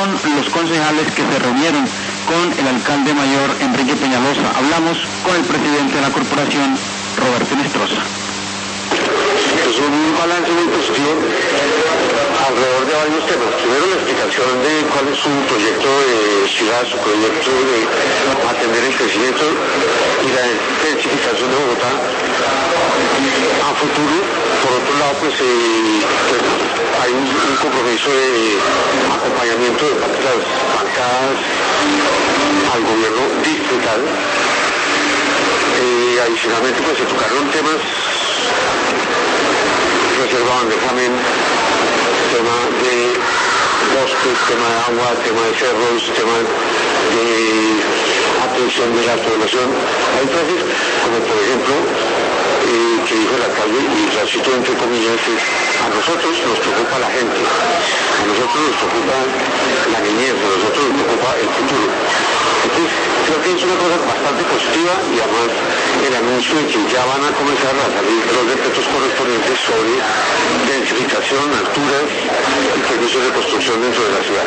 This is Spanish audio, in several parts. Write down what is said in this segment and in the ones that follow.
con los concejales que se reunieron con el alcalde mayor Enrique Peñalosa. Hablamos con el presidente de la corporación, Roberto Inestrosa. Es un balance muy positivo alrededor de varios temas. Primero, la explicación de cuál es su proyecto de ciudad, su proyecto de atender el crecimiento y la densificación de Bogotá a futuro. Por otro lado, pues hay un compromiso de acompañamiento de parte de las bancadas al gobierno distrital. Adicionalmente, pues se tocaron temas: reserva Bandejamen, tema de bosques, tema de agua, tema de cerros, tema de atención de la población. Hay frases como, por ejemplo, que dijo el alcalde, y la cito entre comillas, es: a nosotros nos preocupa la gente, a nosotros nos preocupa la niñez, a nosotros nos preocupa el futuro. Entonces, creo que es una cosa bastante positiva, y además el anuncio de que ya van a comenzar a salir los decretos correspondientes sobre densificación, alturas y permisos de construcción dentro de la ciudad.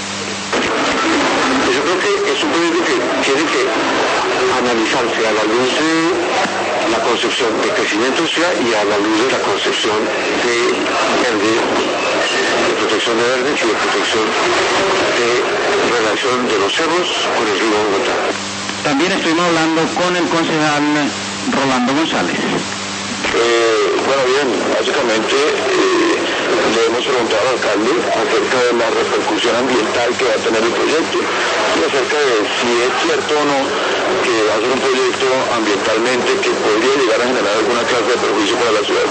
Yo creo que es un proyecto que tiene que analizarse a la luz de la concepción de crecimiento de ciudad y a la luz de la concepción de verde, de protección de verdes y de protección de relación de los cerros con el río Bogotá. También estuvimos hablando con el concejal Rolando González. Bueno, bien, básicamente le hemos preguntado al alcalde acerca de la repercusión ambiental que va a tener el proyecto y acerca de si es cierto o no que va a ser un proyecto ambientalmente que podría llegar a generar alguna clase de perjuicio para la ciudad.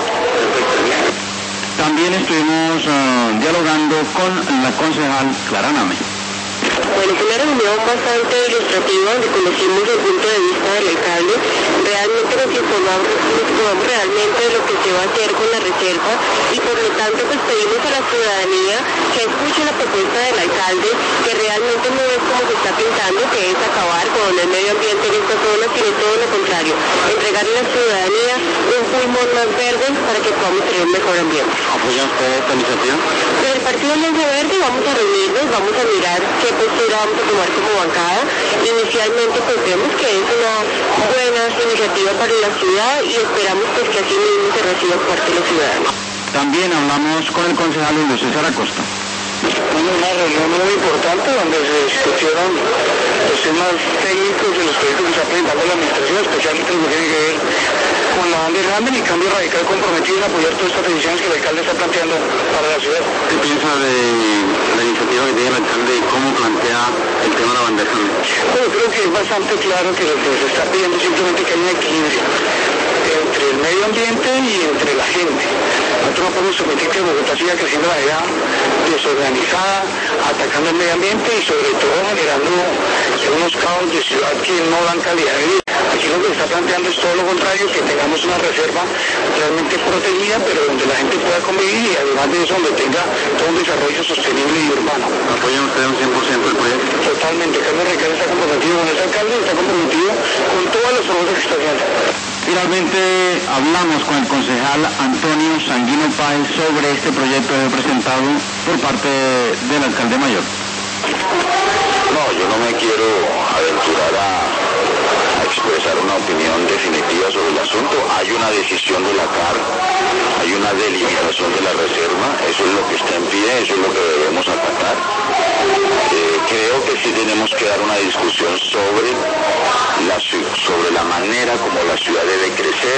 También estuvimos dialogando con la concejal Clara Name. Bueno, fue una reunión bastante ilustrativa donde conocimos el punto de vista del alcalde. Realmente nos informamos realmente de lo que se va a hacer con la reserva, y por lo tanto pues pedimos a la ciudadanía que escuche la propuesta del alcalde, que realmente no es como se está pintando, que es acabar con el medio ambiente en esta zona, sino todo lo contrario, entregarle a la ciudadanía un pulmón más verde para que podamos tener un mejor ambiente. ¿Apoyan ustedes esta iniciativa? Desde el Partido Alianza Verde vamos a reunirnos, vamos a mirar qué postura vamos a tomar como bancada. Inicialmente pues vemos que es una buena iniciativa para la ciudad y esperamos pues que así mismo se reciba por parte de los ciudadanos. También hablamos con el concejal Julio César Acosta. Una reunión muy importante donde se discutieron los temas técnicos de los proyectos que está presentando la administración, especialmente lo que tiene que ver con la Bandejamen y Cambio Radical comprometido en apoyar todas estas decisiones que el alcalde está planteando para la ciudad. ¿Qué piensa de la iniciativa que tiene el alcalde y cómo plantea el tema de la Bandejamen? Bueno, creo que es bastante claro que lo que se está pidiendo es simplemente que haya un equilibrio entre el medio ambiente y entre la gente. Nosotros no podemos permitir que Bogotá siga creciendo de manera desorganizada, atacando el medio ambiente y sobre todo generando unos caos de ciudad que no dan calidad de vida. Aquí lo que se está planteando es todo lo contrario, que tengamos una reserva realmente protegida, pero donde la gente pueda convivir, y además de eso donde tenga todo un desarrollo sostenible y urbano. ¿Apoyan ustedes un 100% el proyecto? Totalmente. Cambio Radical está comprometido con ese alcalde, está comprometido con todas las propuestas que está haciendo. Finalmente hablamos con el concejal Antonio Sanguino Páez sobre este proyecto que fue presentado por parte del alcalde mayor. No, yo no me quiero aventurar a expresar una opinión definitiva sobre el asunto. Hay una decisión de la CAR, hay una delimitación de la reserva, eso es lo que está en pie, eso es lo que debemos acatar. Creo que sí tenemos que dar una discusión sobre la manera como la ciudad debe crecer,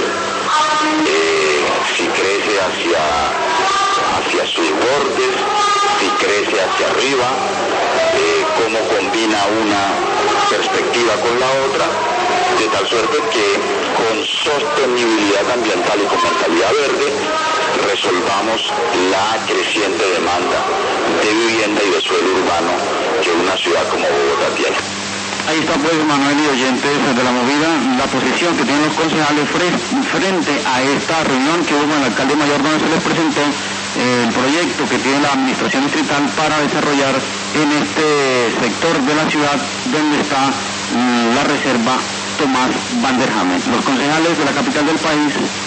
si crece hacia sus bordes, si crece hacia arriba, cómo combina una perspectiva con la otra, de tal suerte que con sostenibilidad ambiental y con mentalidad verde resolvamos la creciente demanda de vivienda y de suelo urbano que una ciudad como Bogotá tiene. Ahí está pues, Manuel y oyentes de la movida, la posición que tienen los concejales frente a esta reunión que hubo con el alcalde mayor, donde se les presentó el proyecto que tiene la administración distrital para desarrollar en este sector de la ciudad donde está la reserva Tomás Bandejamen. Los concejales de la capital del país